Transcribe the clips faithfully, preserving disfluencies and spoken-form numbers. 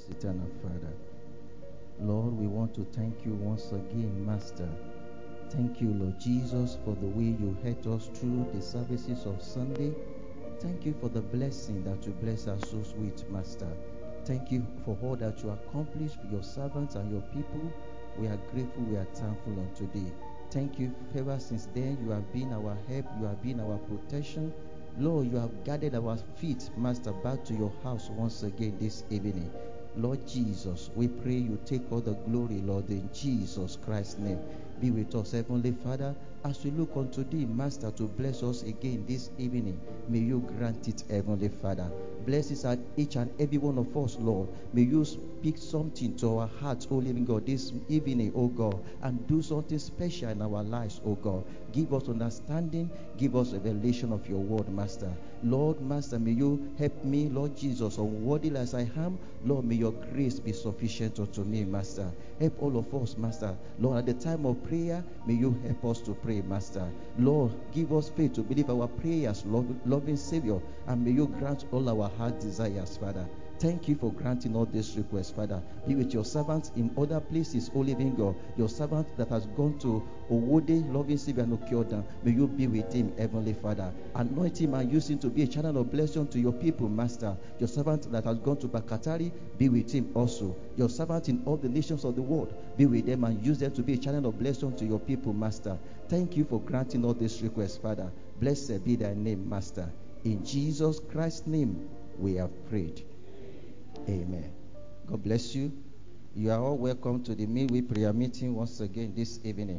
eternal Father. Lord, we want to thank you once again, Master. Thank you, Lord Jesus, for the way you helped us through the services of Sunday. Thank you for the blessing that you bless our souls with, Master. Thank you for all that you accomplished for your servants and your people. We are grateful, we are thankful on today. Thank you, ever since then, you have been our help, you have been our protection. Lord, you have guided our feet, Master, back to your house once again this evening. Lord Jesus, we pray you take all the glory, Lord, in Jesus Christ's name. Be with us, Heavenly Father, as we look unto thee, Master, to bless us again this evening. May you grant it, Heavenly Father. Bless us at each and every one of us, Lord. May you speak something to our hearts, O living God, this evening, O God, and do something special in our lives, O God. Give us understanding, give us revelation of your word, Master. Lord, Master, may you help me, Lord Jesus, unworthy as I am. Lord, may your grace be sufficient unto me, Master. Help all of us, Master. Lord, at the time of prayer, may you help us to pray, Master. Lord, give us faith to believe our prayers, Lord, loving Savior, and may you grant all our heart desires, Father. Thank you for granting all these requests, Father. Be with your servants in other places, O living God. Your servant that has gone to Owode, loving Savior, and Okiodan. May you be with him, Heavenly Father. Anoint him and use him to be a channel of blessing to your people, Master. Your servant that has gone to Bakatari, be with him also. Your servant in all the nations of the world, be with them and use them to be a channel of blessing to your people, Master. Thank you for granting all these requests, Father. Blessed be thy name, Master. In Jesus Christ's name, we have prayed. Amen. God bless you. You are all welcome to the midweek prayer meeting once again this evening.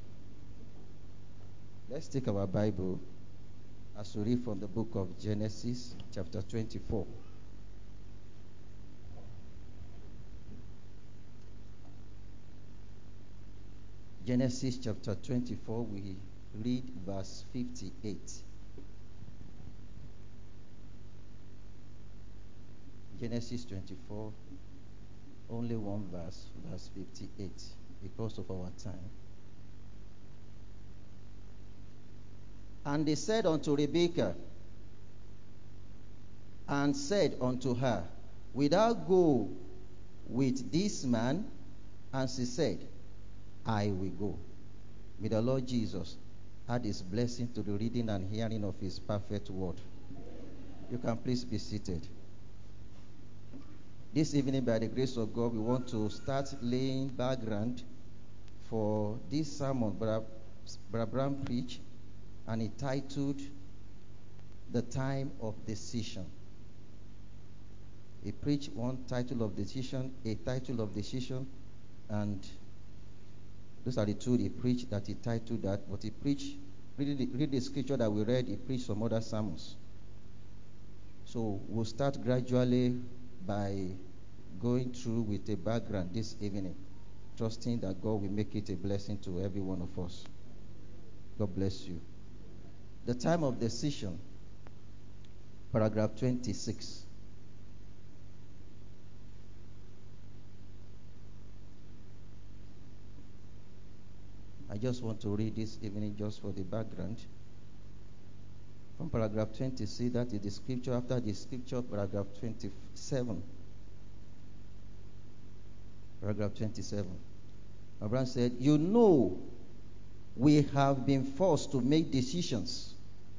Let's take our Bible as we read from the book of Genesis, chapter twenty-four. Genesis chapter twenty-four, we read verse fifty-eight. Genesis twenty-four, only one verse, verse fifty-eight, because of our time. And they said unto Rebekah, and said unto her, Wilt thou go with this man? And she said, I will go. May the Lord Jesus add his blessing to the reading and hearing of his perfect word. You can please be seated. This evening, by the grace of God, we want to start laying background for this sermon Brother Bram preached, and it titled The Time of Decision. He preached one title of decision, a title of decision, and those are the two he preached that he titled that. But he preached, read the, read the scripture that we read, he preached some other sermons. So we'll start gradually by going through with a background this evening, trusting that God will make it a blessing to every one of us. God bless you. The time of decision, paragraph twenty-six. I just want to read this evening just for the background. From paragraph twenty-six, that is the scripture. After the scripture, paragraph twenty-seven. Paragraph twenty-seven. Abraham said, You know, we have been forced to make decisions.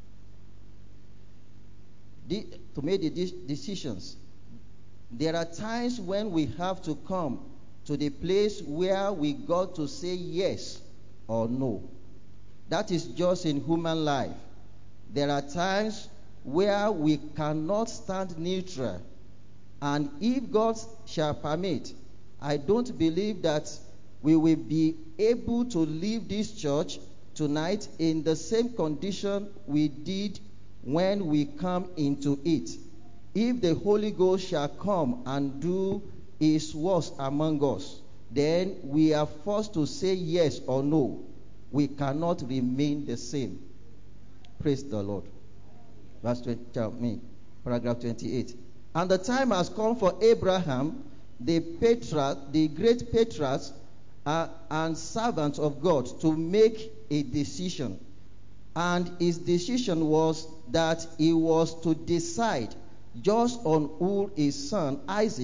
De- to make the de- decisions. There are times when we have to come to the place where we got to say yes or no. That is just in human life. There are times where we cannot stand neutral. And if God shall permit, I don't believe that we will be able to leave this church tonight in the same condition we did when we come into it. If the Holy Ghost shall come and do his works among us, then we are forced to say yes or no. We cannot remain the same. Praise the Lord. Verse twenty, paragraph twenty-eight. And the time has come for Abraham, the patriarch, the great patriarch, uh, and servant of God, to make a decision. And his decision was that he was to decide just on who his son Isaac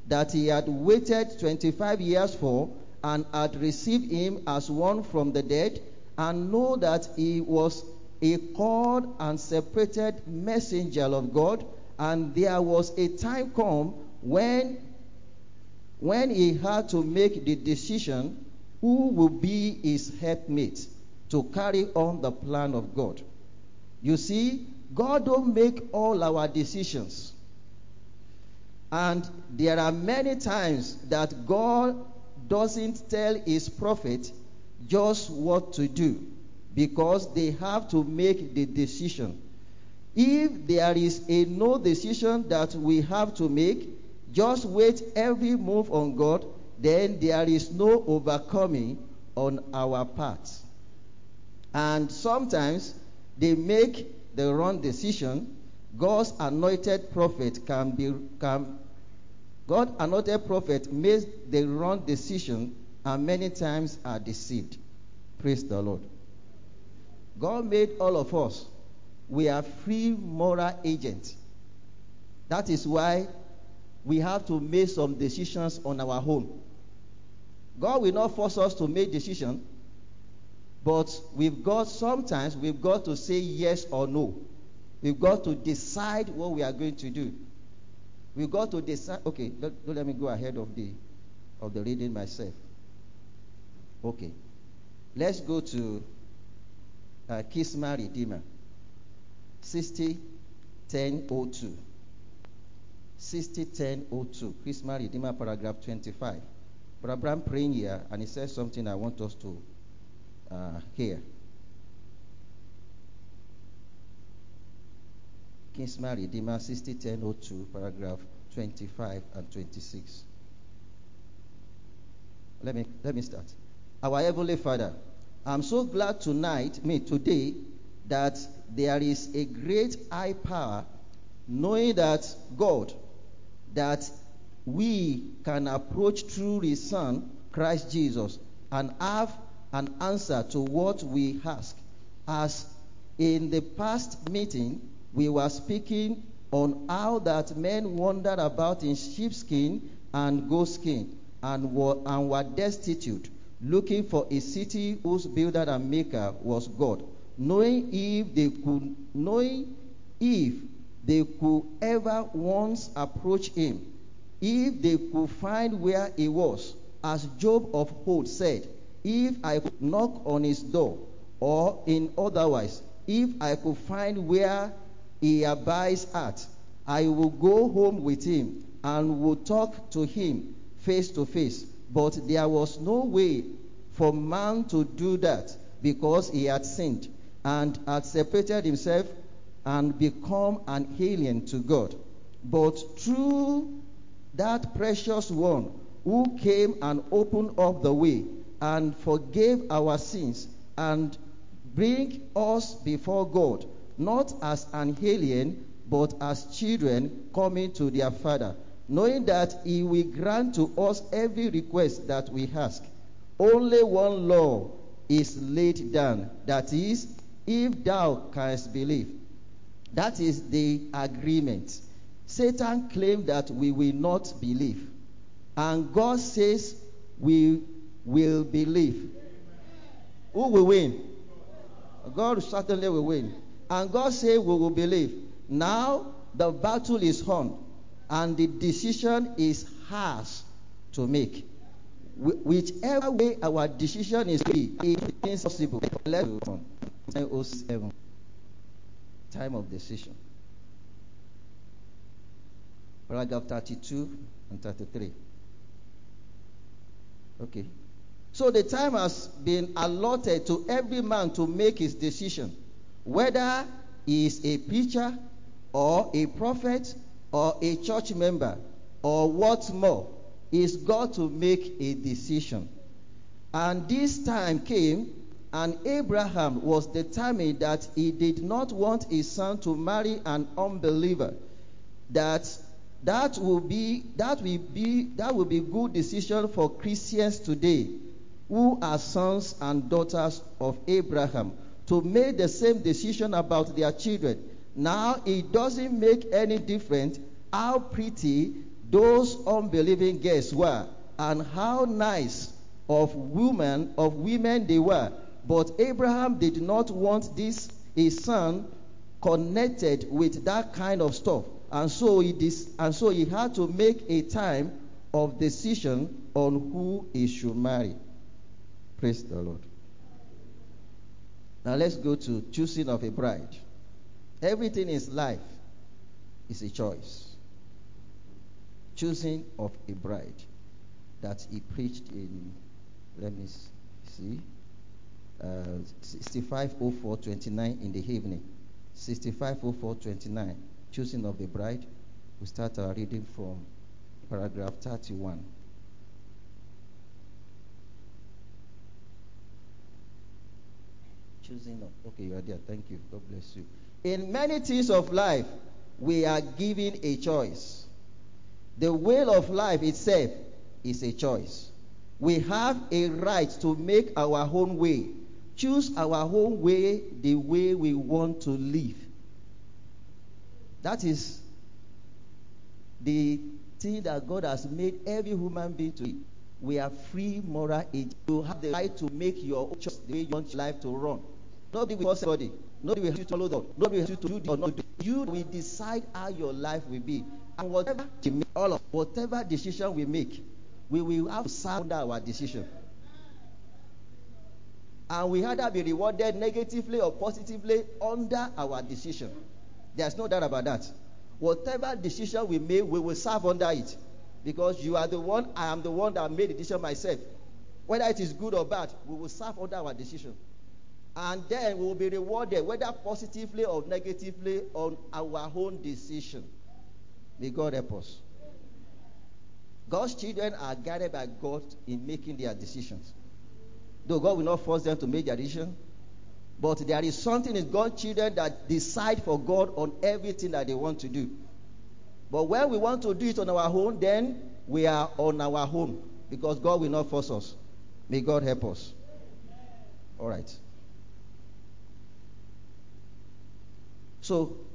that he had waited twenty-five years for, and had received him as one from the dead, and know that he was a called and separated messenger of God, and there was a time come when when he had to make the decision who will be his helpmate to carry on the plan of God. You see, God don't make all our decisions. And there are many times that God doesn't tell his prophet just what to do, because they have to make the decision. If there is a no decision that we have to make, just wait every move on God, then there is no overcoming on our part. And sometimes they make the wrong decision. God's anointed prophet can be can God anointed prophet makes the wrong decision and many times are deceived. Praise the Lord. God made all of us. We are free moral agents. That is why we have to make some decisions on our own. God will not force us to make decisions, but we've got sometimes we've got to say yes or no. We've got to decide what we are going to do. We've got to decide. Okay, don't, don't let me go ahead of the of the reading myself. Okay, let's go to uh, Kisma Redeemer, sixty ten oh two. sixty ten oh two, Kisma Redeemer, paragraph twenty-five. Brother Abraham praying here, and he says something I want us to uh, hear. Kisma Redeemer, sixty ten oh two, paragraph twenty-five and twenty-six. Let me let me start. Our Heavenly Father, I'm so glad tonight, me today, that there is a great high power, knowing that God, that we can approach through His Son, Christ Jesus, and have an answer to what we ask. As in the past meeting, we were speaking on how that men wandered about in sheepskin and goatskin, and were, and were destitute, looking for a city whose builder and maker was God, knowing if they could, knowing if they could ever once approach Him, if they could find where He was, as Job of old said, if I could knock on His door, or in otherwise, if I could find where He abides at, I will go home with Him and will talk to Him face to face. But there was no way for man to do that, because he had sinned and had separated himself and become an alien to God. But through that precious one who came and opened up the way and forgave our sins and bring us before God, not as an alien, but as children coming to their Father, knowing that He will grant to us every request that we ask. Only one law is laid down, that is, if thou canst believe. That is the agreement. Satan claimed that we will not believe, and God says we will believe. Who will win? God certainly will win. And God says we will believe. Now the battle is on, and the decision is ours to make. Wh- whichever way our decision is be, it is possible. Let's go on. nine oh seven. Time of decision. Paragraph thirty-two and thirty-three. Okay. So the time has been allotted to every man to make his decision, whether he is a preacher or a prophet or a church member or what more. Is God to make a decision. And this time came, and Abraham was determined that he did not want his son to marry an unbeliever. That that will be that will be that will be good decision for Christians today, who are sons and daughters of Abraham, to make the same decision about their children. Now it doesn't make any difference how pretty those unbelieving guests were, and how nice of women of women they were. But Abraham did not want this his son connected with that kind of stuff, and so he dis- and so he had to make a time of decision on who he should marry. Praise the Lord. Now let's go to choosing of a bride. Everything in life is a choice. Choosing of a bride that he preached in, let me see, uh, sixty-five oh four twenty-nine in the evening. sixty-five oh four twenty-nine, choosing of the bride. We start our reading from paragraph thirty-one. Choosing of, okay, you are there. Thank you. God bless you. In many things of life, we are given a choice. The will of life itself is a choice. We have a right to make our own way, choose our own way, the way we want to live. That is the thing that God has made every human being to be. We are free moral agents. You have the right to make your own choice, the way you want your life to run. Nobody will force anybody. Nobody will have you to follow them. Nobody will have you to do this or not do. You will decide how your life will be. And whatever we make, all of whatever decision we make, we will have to serve under our decision. And we either be rewarded negatively or positively under our decision. There's no doubt about that. Whatever decision we make, we will serve under it. Because you are the one, I am the one that made the decision myself. Whether it is good or bad, we will serve under our decision. And then we will be rewarded, whether positively or negatively, on our own decision. May God help us. God's children are guided by God in making their decisions. Though God will not force them to make their decision, but there is something in God's children that decide for God on everything that they want to do. But when we want to do it on our own, then we are on our own, because God will not force us. May God help us. All right. So,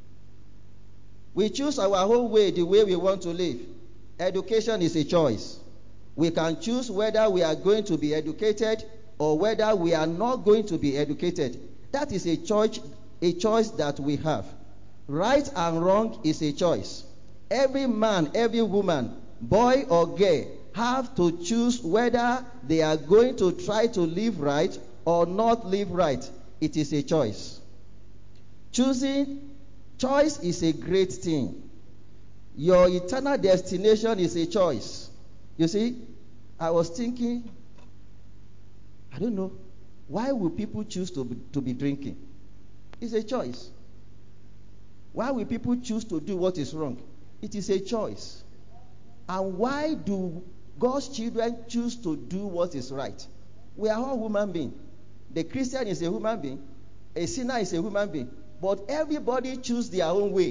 we choose our own way, the way we want to live. Education is a choice. We can choose whether we are going to be educated or whether we are not going to be educated. That is a choice, a choice that we have. Right and wrong is a choice. Every man, every woman, boy or girl, have to choose whether they are going to try to live right or not live right. It is a choice. Choosing, choice is a great thing. Your eternal destination is a choice. You see, I was thinking, I don't know, why will people choose to be, to be drinking? It's a choice. Why will people choose to do what is wrong? It is a choice. And why do God's children choose to do what is right? We are all human beings. The Christian is a human being. A sinner is a human being. But everybody chooses their own way.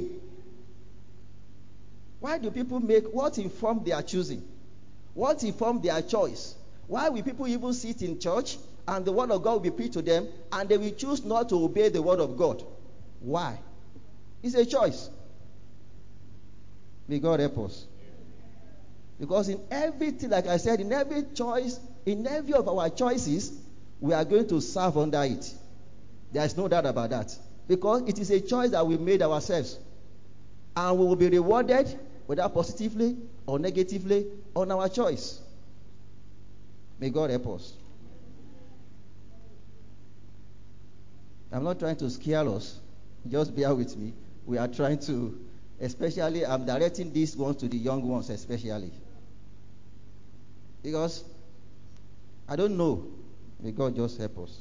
Why do people make what inform their choosing? What inform their choice? Why will people even sit in church and the word of God will be preached to them and they will choose not to obey the word of God? Why? It's a choice. May God help us. Because in everything, like I said, in every choice, in every of our choices, we are going to serve under it. There is no doubt about that. Because it is a choice that we made ourselves. And we will be rewarded, whether positively or negatively, on our choice. May God help us. I'm not trying to scare us. Just bear with me. We are trying to, especially, I'm directing these ones to the young ones especially. Because, I don't know. May God just help us.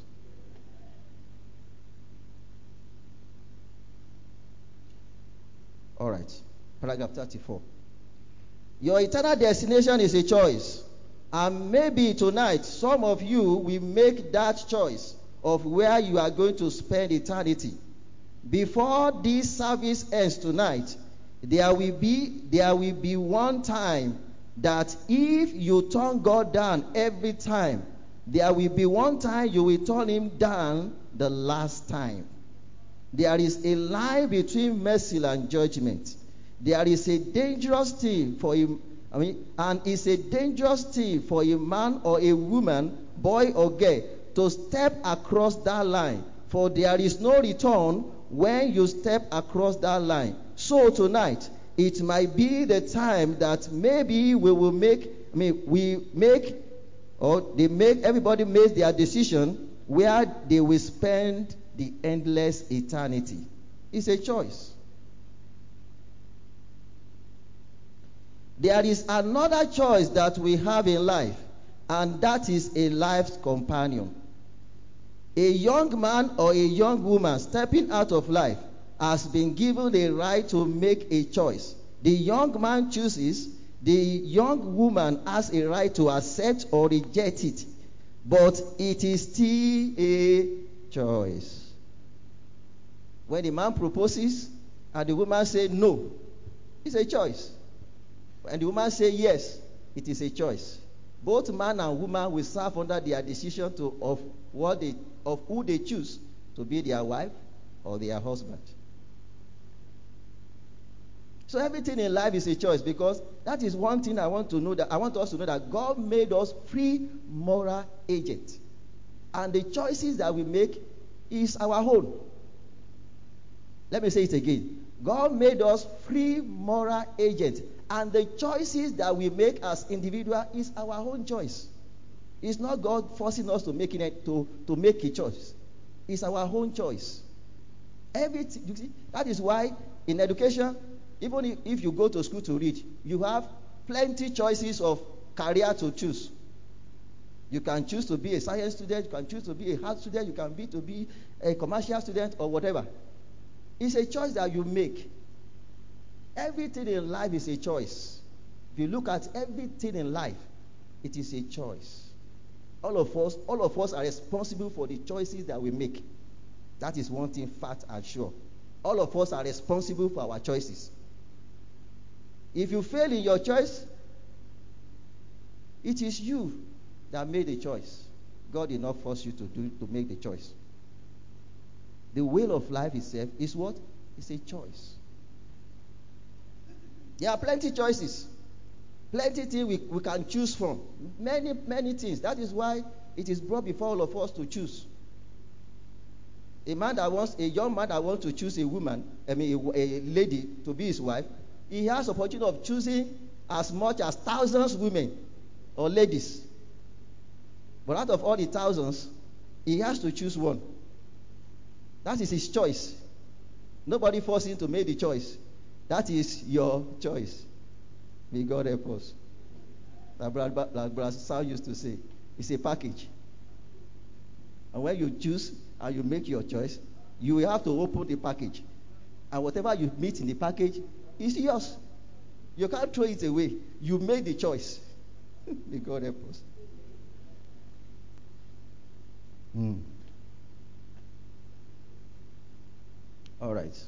All right. Paragraph thirty-four. Your eternal destination is a choice. And maybe tonight, some of you will make that choice of where you are going to spend eternity. Before this service ends tonight, there will be there will be one time that if you turn God down every time, there will be one time you will turn him down the last time. There is a line between mercy and judgment. There is a dangerous thing for him. I mean, and it's a dangerous thing for a man or a woman, boy or girl, to step across that line. For there is no return when you step across that line. So tonight, it might be the time that maybe we will make, I mean, we make, or they make, everybody makes their decision where they will spend the endless eternity. It's a choice. There is another choice that we have in life, and that is a life's companion. A young man or a young woman stepping out of life has been given the right to make a choice. The young man chooses, the young woman has a right to accept or reject it, but it is still a choice. When the man proposes and the woman says no, it's a choice. And the woman says yes, it is a choice. Both man and woman will serve under their decision to of what they of who they choose to be their wife or their husband. So everything in life is a choice, because that is one thing I want to know, that I want us to know, that God made us free moral agents. And the choices that we make is our own. Let me say it again. God made us free moral agents. And the choices that we make as individuals is our own choice. It's not God forcing us to make it to, to make a choice. It's our own choice. Everything, you see, that is why in education, even if, if you go to school to read, you have plenty choices of career to choose. You can choose to be a science student, you can choose to be a art student, you can be to be a commercial student or whatever. It's a choice that you make. Everything in life is a choice. If you look at everything in life, it is a choice. All of us, all of us are responsible for the choices that we make. That is one thing, fact and sure. All of us are responsible for our choices. If you fail in your choice, it is you that made the choice. God did not force you to do to make the choice. The will of life itself is what? It's a choice. There are plenty choices. Plenty things we, we can choose from. Many, many things. That is why it is brought before all of us to choose. A man that wants, a young man that wants to choose a woman, I mean a, a lady to be his wife, he has the opportunity of choosing as much as thousands of women or ladies. But out of all the thousands, he has to choose one. That is his choice. Nobody forced him to make the choice. That is your choice. May God help us. Like Brother, like Brother Sal used to say, it's a package. And when you choose and you make your choice, you will have to open the package. And whatever you meet in the package is yours. You can't throw it away. You made the choice. May God help us. Mm. All right.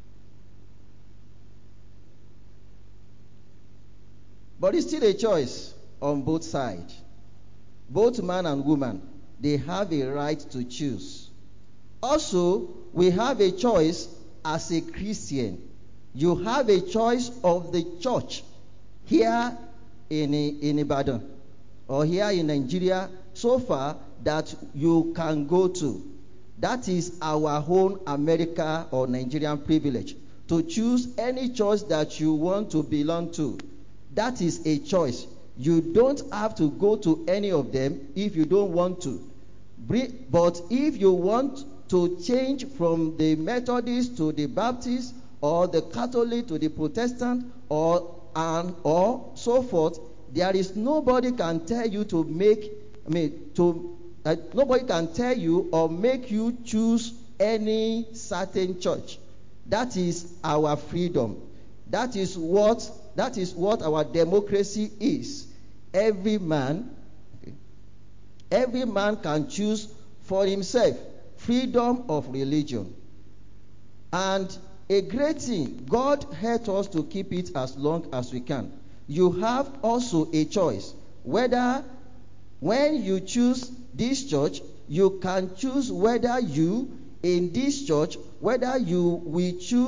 But it's still a choice on both sides. Both man and woman, they have a right to choose. Also, we have a choice as a Christian. You have a choice of the church here in, in Ibadan or here in Nigeria so far that you can go to. That is our own America or Nigerian privilege, to choose any church that you want to belong to. That is a choice. You don't have to go to any of them if you don't want to. But if you want to change from the Methodist to the Baptist, or the Catholic to the Protestant, or and or so forth, there is nobody can tell you to make. I mean, to uh, nobody can tell you or make you choose any certain church. That is our freedom. That is what. That is what our democracy is. Every man, okay, every man can choose for himself. Freedom of religion. And a great thing, God helped us to keep it as long as we can. You have also a choice. Whether when you choose this church, you can choose whether you, in this church, whether you will choose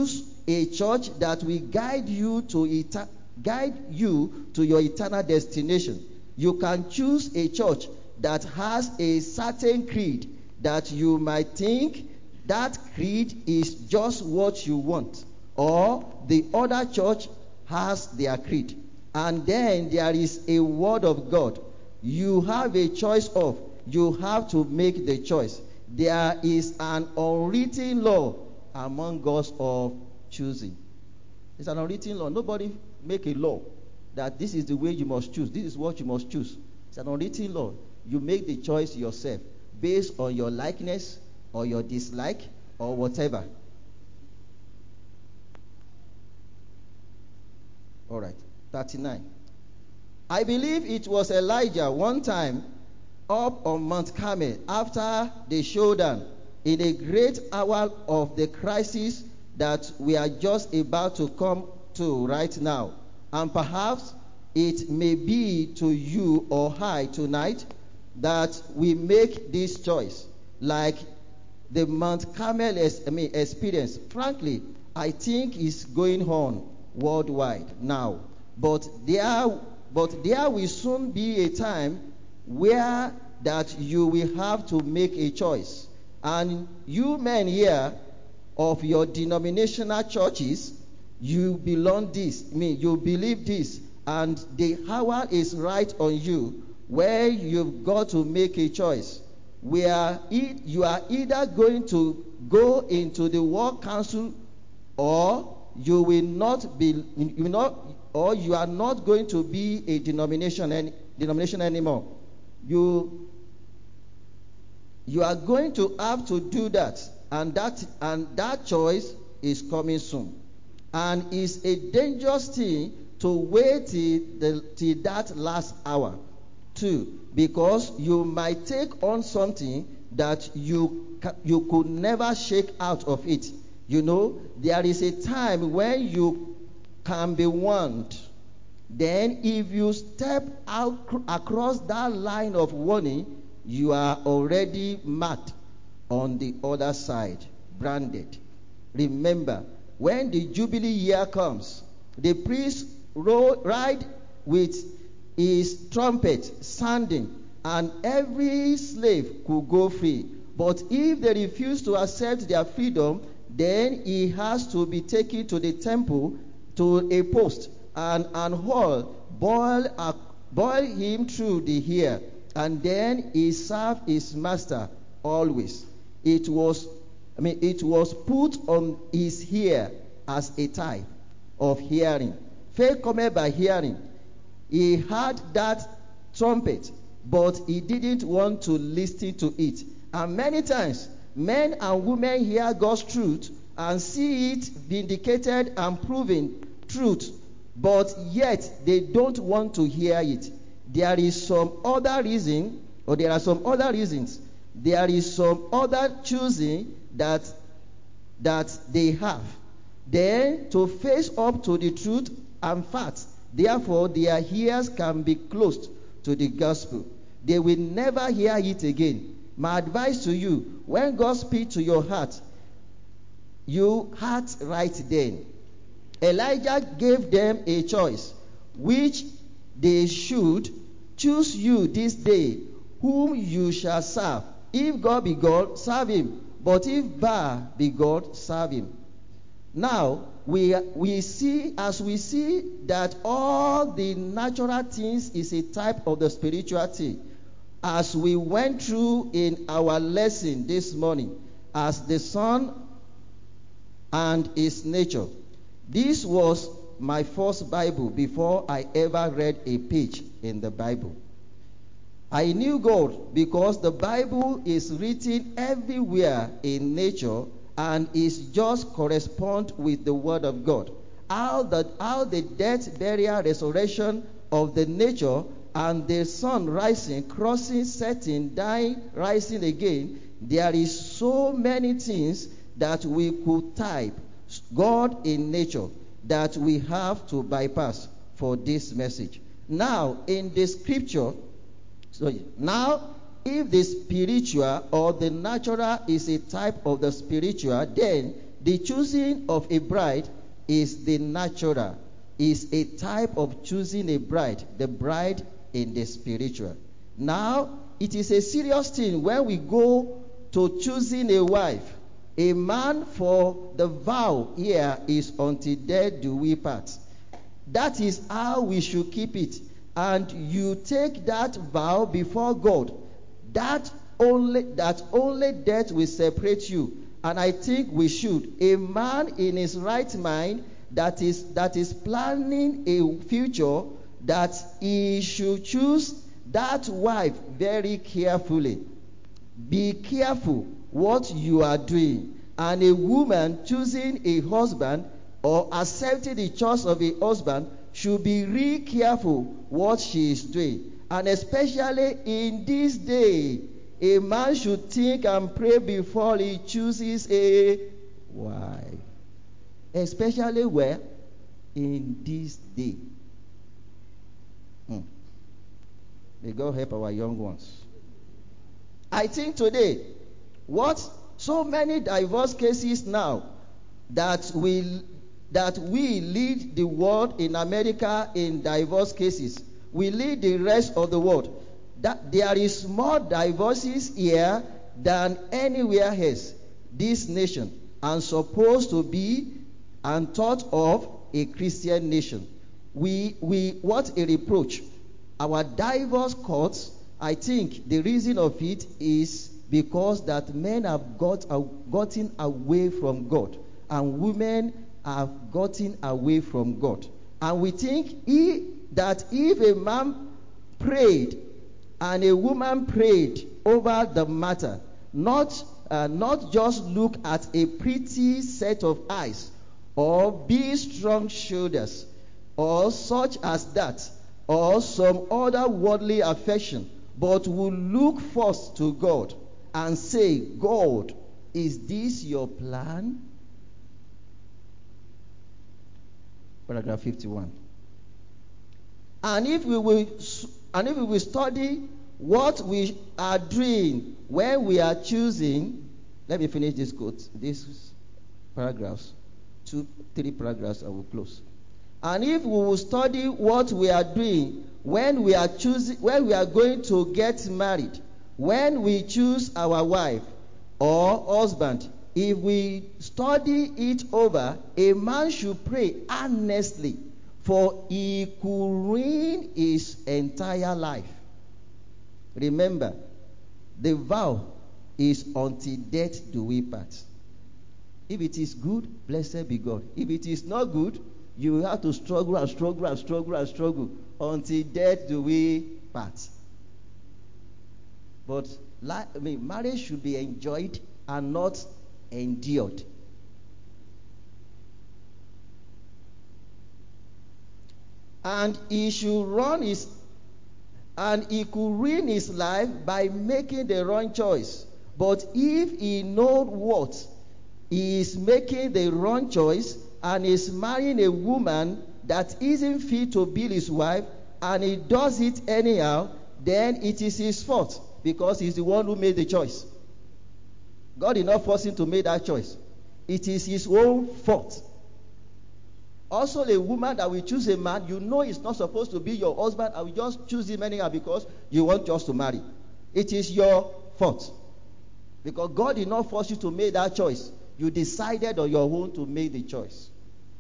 a church that will guide you to eta- guide you to your eternal destination. You can choose a church that has a certain creed that you might think that creed is just what you want, or the other church has their creed, and then there is a word of God. You have a choice of, you have to make the choice. There is an unwritten law among us of choosing. It's an unwritten law. Nobody make a law that this is the way you must choose. This is what you must choose. It's an unwritten law. You make the choice yourself based on your likeness or your dislike or whatever. All right. thirty-nine. I believe it was Elijah one time up on Mount Carmel after the showdown in a great hour of the crisis that we are just about to come to right now. And perhaps it may be to you or I tonight that we make this choice, like the Mount Carmel I mean, experience. Frankly, I think is going on worldwide now. But there, but there will soon be a time where that you will have to make a choice. And you men here of your denominational churches, you belong this, I mean, you believe this, and the hour is right on you where you've got to make a choice. Where it, you are either going to go into the world council, or you will not be, you will not, or you are not going to be a denomination any, denomination anymore. You you are going to have to do that, and that and that choice is coming soon. And it's a dangerous thing to wait till, the, till that last hour too, because you might take on something that you you could never shake out of it. You know, there is a time when you can be warned. Then if you step out across that line of warning, you are already marked on the other side, branded. Remember, when the Jubilee year comes, the priest ride with his trumpet sounding, and every slave could go free. But if they refuse to accept their freedom, then he has to be taken to the temple, to a post, and an hall, boil, uh, boil him through the hair, and then he served his master always. It was, I mean, it was put on his hair as a type of hearing. Faith cometh by hearing. He had that trumpet, but he didn't want to listen to it. And many times, men and women hear God's truth and see it vindicated and proven truth, but yet they don't want to hear it. There is some other reason, or there are some other reasons. There is some other choosing that that they have. Then to face up to the truth and facts, therefore their ears can be closed to the gospel. They will never hear it again. My advice to you, when God speaks to your heart, you heart right then. Elijah gave them a choice, which they should choose you this day, whom you shall serve. If God be God, serve him. But if Baal be God, serve him. Now, we, we see, as we see that all the natural things is a type of the spiritual thing, as we went through in our lesson this morning, as the sun and its nature. This was my first Bible before I ever read a page in the Bible. I knew God because the Bible is written everywhere in nature and is just correspond with the Word of God. How the, how the death, burial, resurrection of the nature and the sun rising, crossing, setting, dying, rising again, there is so many things that we could type God in nature that we have to bypass for this message. Now, in the scripture, so now, if the spiritual or the natural is a type of the spiritual, then the choosing of a bride is the natural, is a type of choosing a bride, the bride in the spiritual. Now, it is a serious thing when we go to choosing a wife. A man, for the vow here is until death do we part. That is how we should keep it. And you take that vow before God. That only that only death will separate you. And I think we should. A man in his right mind that is that is planning a future, that he should choose that wife very carefully. Be careful what you are doing. And a woman choosing a husband or accepting the choice of a husband should be really careful what she is doing. And especially in this day, a man should think and pray before he chooses a wife. Especially where? In this day. Hmm. May God help our young ones. I think today, what so many divorce cases now that we that we lead the world in America in divorce cases. We lead the rest of the world. That there is more divorces here than anywhere else. This nation and supposed to be and thought of a Christian nation. We we what a reproach. Our divorce courts, I think the reason of it is because that men have got uh, gotten away from God and women have gotten away from God. And we think he, that if a man prayed and a woman prayed over the matter, not uh, not just look at a pretty set of eyes or big strong shoulders or such as that or some other worldly affection, but will look first to God and say, God, is this your plan? Paragraph fifty-one. And if we will and if we will study what we are doing when we are choosing, let me finish this quote, these paragraphs, two, three paragraphs, I will close. And if we will study what we are doing when we are choosing, when we are going to get married, when we choose our wife or husband, if we study it over, a man should pray earnestly, for he could ruin his entire life. Remember, the vow is until death do we part. If it is good, blessed be God. If it is not good, you will have to struggle and struggle and struggle and struggle until death do we part. But I mean, marriage should be enjoyed and not endured. And he should run his and he could ruin his life by making the wrong choice. But if he knows what he is making the wrong choice and is marrying a woman that isn't fit to be his wife, and he does it anyhow, then it is his fault, because he's the one who made the choice. God did not force him to make that choice. It is his own fault. Also, a woman that will choose a man, you know it's not supposed to be your husband, and will just choose him anyhow because you want just to marry. It is your fault. Because God did not force you to make that choice. You decided on your own to make the choice.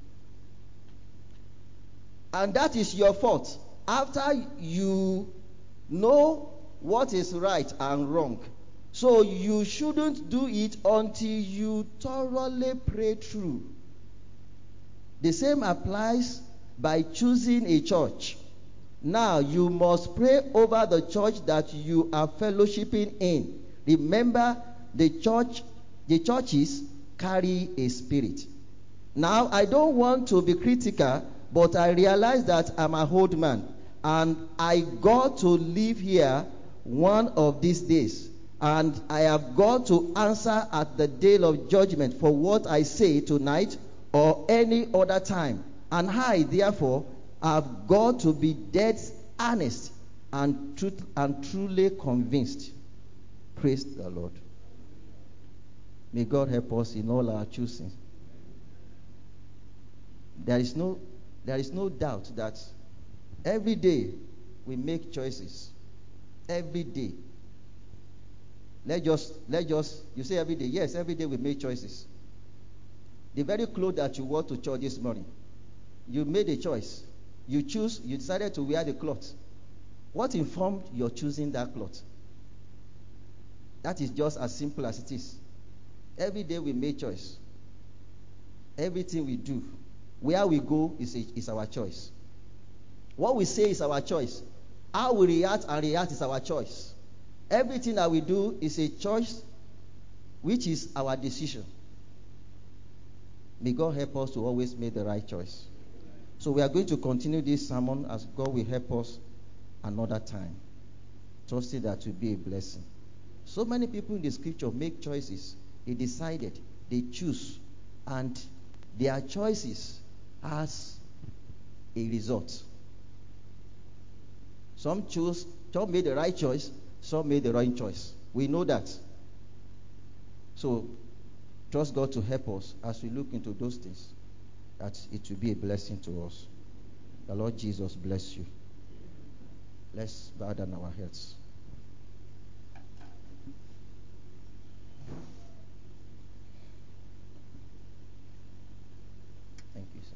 And that is your fault. After you know what is right and wrong. So you shouldn't do it until you thoroughly pray through. The same applies by choosing a church. Now you must pray over the church that you are fellowshipping in. Remember, the church, the churches carry a spirit. Now, I don't want to be critical, but I realize that I'm an old man, and I got to live here one of these days, and I have got to answer at the day of judgment for what I say tonight or any other time. And I, therefore, have got to be dead honest and truth and truly convinced. Praise the Lord. May God help us in all our choosing. There is no there is no doubt that every day we make choices. Every day. Let just let just you say every day. Yes, every day we make choices. The very clothes that you wore to church this morning, you made a choice. You choose, you decided to wear the cloth. What informed your choosing that cloth? That is just as simple as it is. Every day we make choice. Everything we do, where we go is, a, is our choice. What we say is our choice. How we react and react is our choice. Everything that we do is a choice, which is our decision. May God help us to always make the right choice. So we are going to continue this sermon as God will help us another time. Trusting that will be a blessing. So many people in the scripture make choices. They decided, they choose, and their choices has a result. Some chose, some made the right choice, some made the wrong choice. We know that. So trust God to help us as we look into those things, that it will be a blessing to us. The Lord Jesus bless you. Let's bow down our heads. Thank you, sir.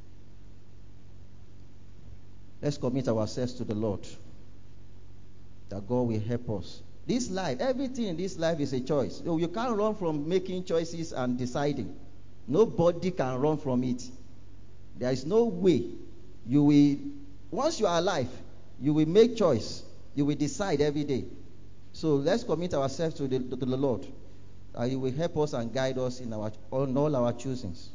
Let's commit ourselves to the Lord, that God will help us. This life, everything in this life is a choice. You can't run from making choices and deciding. Nobody can run from it. There is no way you will, once you are alive, you will make choice. You will decide every day. So let's commit ourselves to the, to the Lord. Uh, he will help us and guide us in our on all our choosings.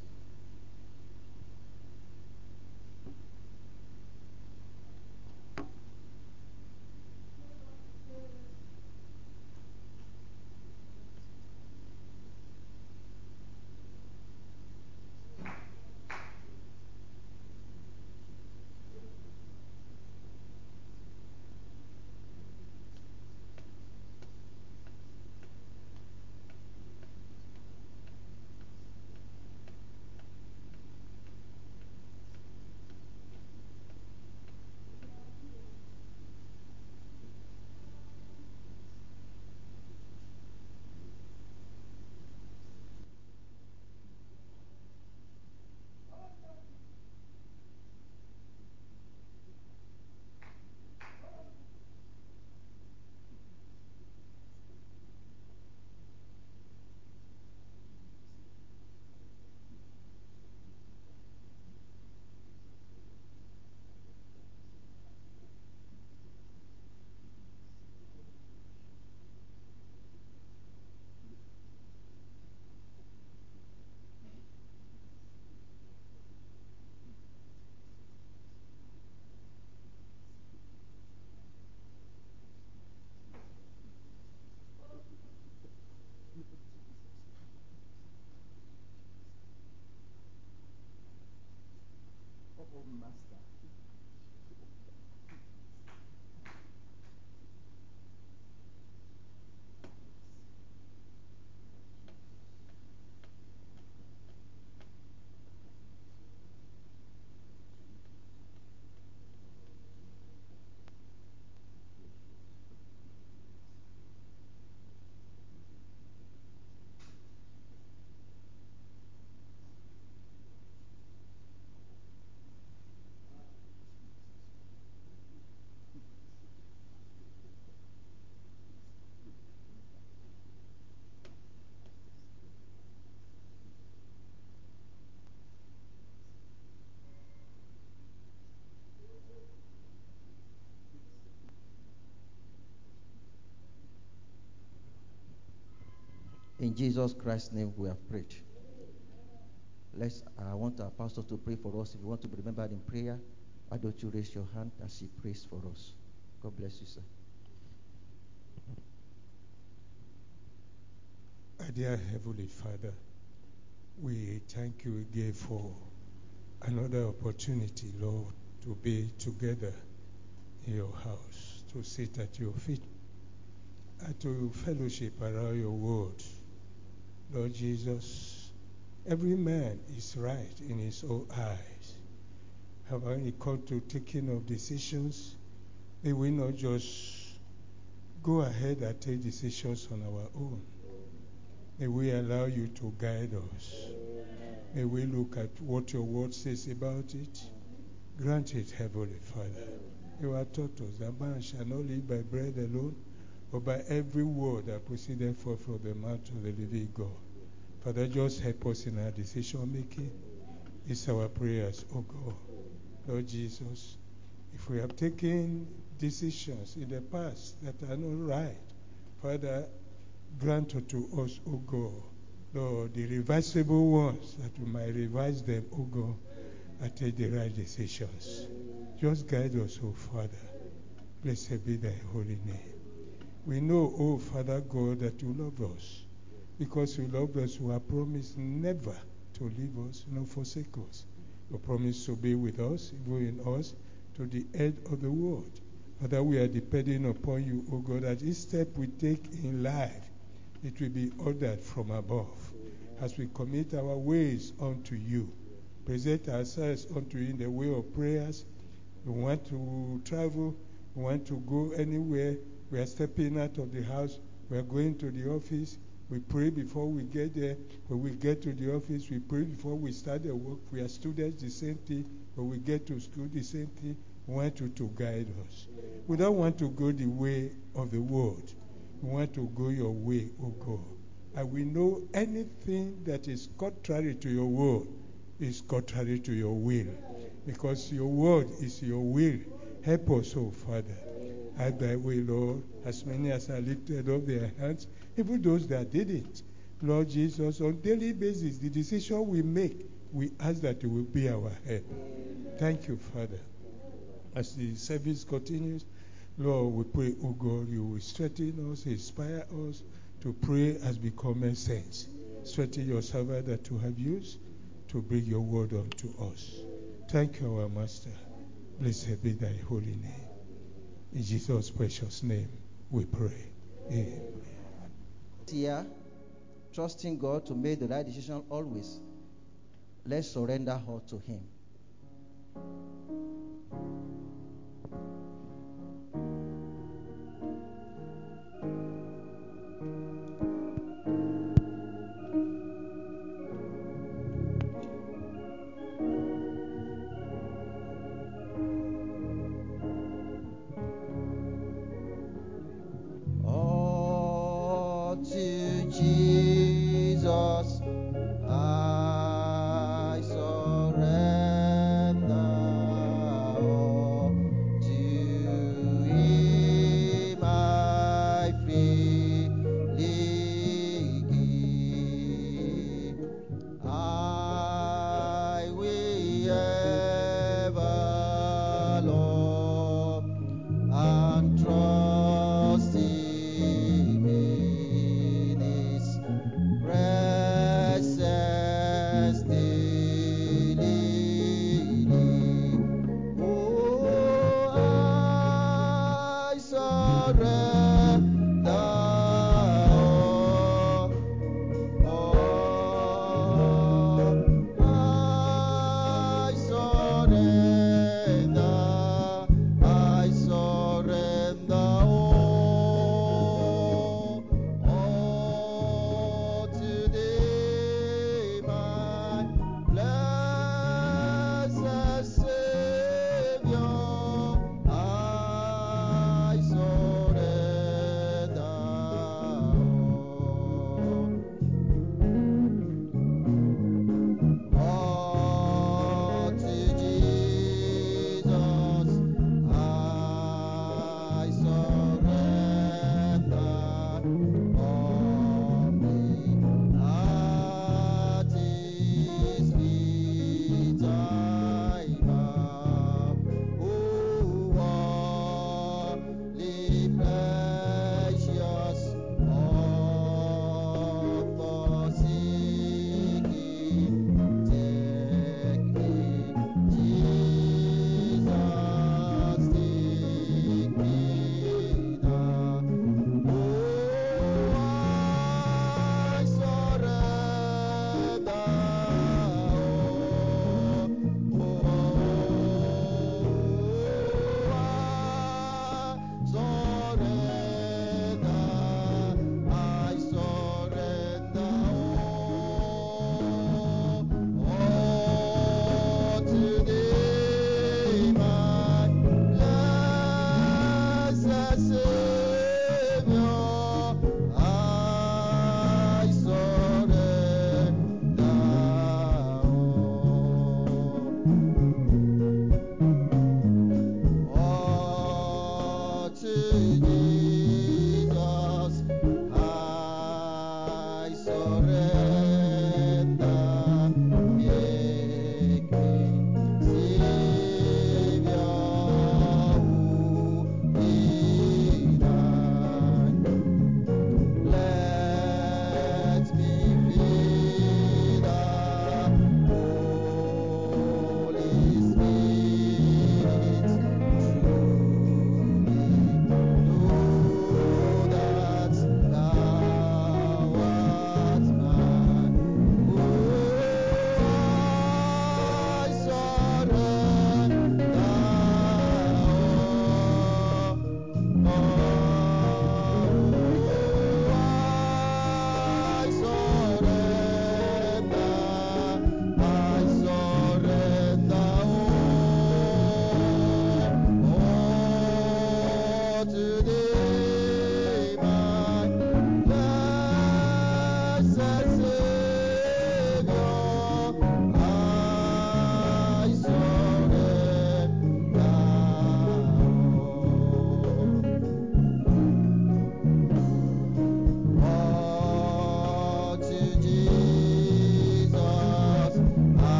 In Jesus Christ's name we have prayed. Let's, I want our pastor to pray for us. If you want to be remembered in prayer, why don't you raise your hand as he prays for us? God bless you, sir. Our dear Heavenly Father, we thank you again for another opportunity, Lord, to be together in your house, to sit at your feet, and to fellowship around your word. Lord Jesus, every man is right in his own eyes. And when it comes to taking of decisions, may we not just go ahead and take decisions on our own. May we allow you to guide us. May we look at what your word says about it. Grant it, Heavenly Father. You have taught us that man shall not live by bread alone, but by every word that proceedeth forth from the mouth of the living God. Father, just help us in our decision making. It's our prayers, oh God. Lord Jesus, if we have taken decisions in the past that are not right, Father, grant unto us, O God, Lord, the reversible ones, that we might revise them, O God, and take the right decisions. Just guide us, O Father. Blessed be thy holy name. We know, O Father God, that you love us. Because you love us, you have promised never to leave us nor forsake us. You promise to be with us, even in us, to the end of the world. Father, we are depending upon you, O God, that each step we take in life, it will be ordered from above. As we commit our ways unto you, present ourselves unto you in the way of prayers. We want to travel, we want to go anywhere. We are stepping out of the house, we are going to the office. We pray before we get there. When we get to the office, we pray before we start the work. We are students, the same thing. When we get to school, the same thing. We want you to guide us. We don't want to go the way of the world. We want to go your way, O God. And we know anything that is contrary to your word is contrary to your will. Because your word is your will. Help us, O Father. Have thy way, Lord. As many as are lifted up their hands, even those that didn't. Lord Jesus, on a daily basis, the decision we make, we ask that you will be our help. Thank you, Father. As the service continues, Lord, we pray, oh God, you will strengthen us, inspire us to pray as becoming saints. Strengthen your servant that you have used to bring your word unto us. Thank you, our Master. Blessed be thy holy name. In Jesus' precious name, we pray. Amen. Here, trusting God to make the right decision always. Let's surrender all to him. I surrender.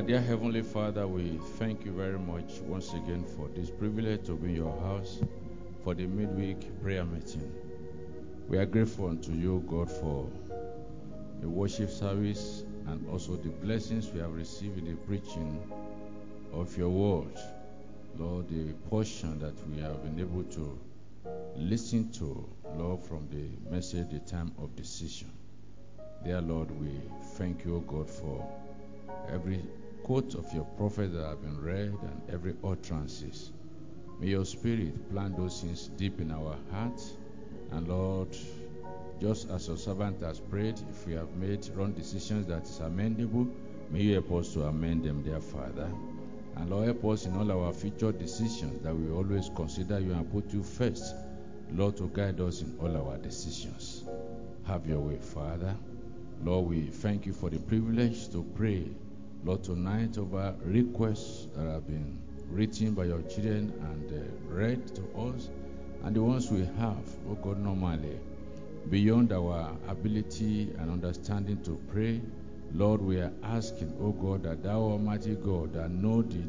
dear Heavenly Father, we thank you very much once again for this privilege to be in your house for the midweek prayer meeting. We are grateful unto you, God, for the worship service and also the blessings we have received in the preaching of your word. Lord, the portion that we have been able to listen to, Lord, from the message, the time of decision. Dear Lord, we thank you, God, for every quote of your prophet that have been read and every utterances. May your spirit plant those things deep in our hearts. And Lord, just as your servant has prayed, if we have made wrong decisions that is amendable, may you help us to amend them, dear Father. And Lord, help us in all our future decisions that we always consider you and put you first, Lord, to guide us in all our decisions. Have your way, Father. Lord, we thank you for the privilege to pray, Lord, tonight over requests that have been written by your children and uh, read to us, and the ones we have, oh God, normally, beyond our ability and understanding to pray. Lord, we are asking, oh God, that thou Almighty God, that know the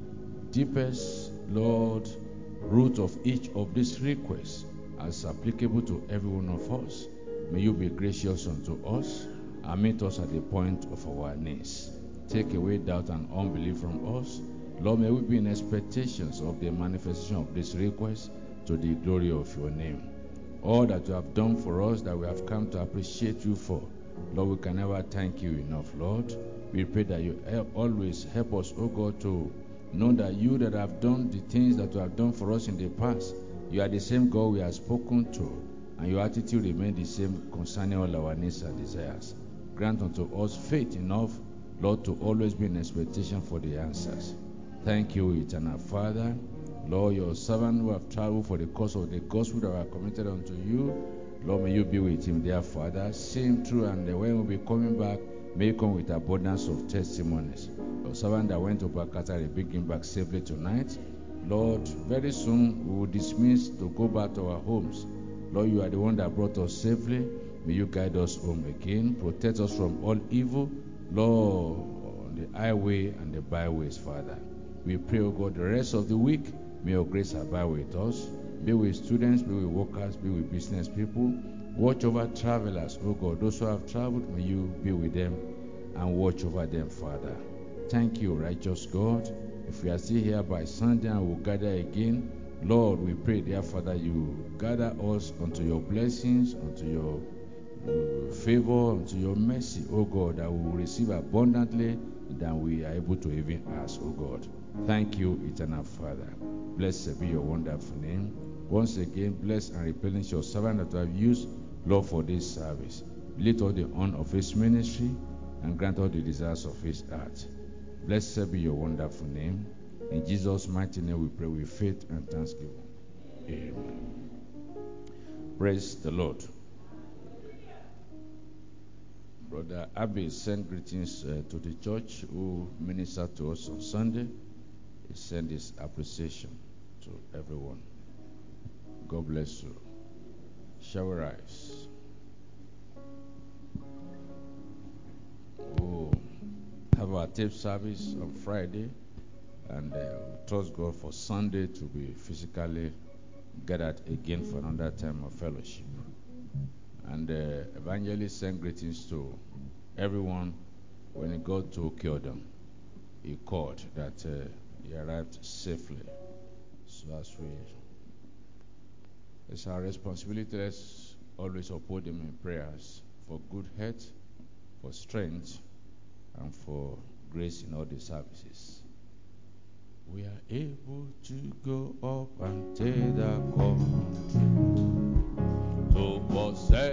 deepest, Lord, root of each of these requests as applicable to every one of us. May you be gracious unto us and meet us at the point of our needs. Take away doubt and unbelief from us. Lord, may we be in expectations of the manifestation of this request to the glory of your name. All that you have done for us, that we have come to appreciate you for, Lord, we can never thank you enough, Lord. We pray that you help, always help us, oh God, to know that you that have done the things that you have done for us in the past, you are the same God we have spoken to, and your attitude remains the same concerning all our needs and desires. Grant unto us faith enough, Lord, to always be in expectation for the answers. Thank you, eternal Father. Lord, your servant who have traveled for the cause of the gospel that we are committed unto you, Lord, may you be with him, dear Father. See him through, and when we'll be coming back, may he come with abundance of testimonies. Your servant that went to Bakatari, bring him back safely tonight. Lord, very soon we will dismiss to go back to our homes. Lord, you are the one that brought us safely. May you guide us home again. Protect us from all evil. Lord, on the highway and the byways, Father. We pray, O God, the rest of the week, may your grace abide with us. Be with students, be with workers, be with business people. Watch over travelers, O God. Those who have traveled, may you be with them and watch over them, Father. Thank you, righteous God. If we are still here by Sunday and we'll gather again, Lord, we pray, dear Father, you gather us unto your blessings, unto your uh, favor, unto your mercy, O God, that we will receive abundantly than we are able to even ask, O God. Thank you, eternal Father. Blessed be your wonderful name. Once again, bless and replenish your servant that you have used, Lord, for this service. Lead all the honor of his ministry and grant all the desires of his heart. Blessed be your wonderful name. In Jesus' mighty name we pray with faith and thanksgiving. Amen. Praise the Lord. Brother Abbey sent greetings uh, to the church who ministered to us on Sunday. He sent his appreciation to everyone. God bless you. Shall we rise? We'll have our tape service on Friday, and uh, we trust God for Sunday to be physically gathered again for another time of fellowship. And uh, evangelist sent greetings to everyone when he got to Kyodam. He called that uh, he arrived safely. So as we, it's our responsibility, let's always uphold him in prayers for good health, for strength, and for grace in all the services. We are able to go up and take the country to possess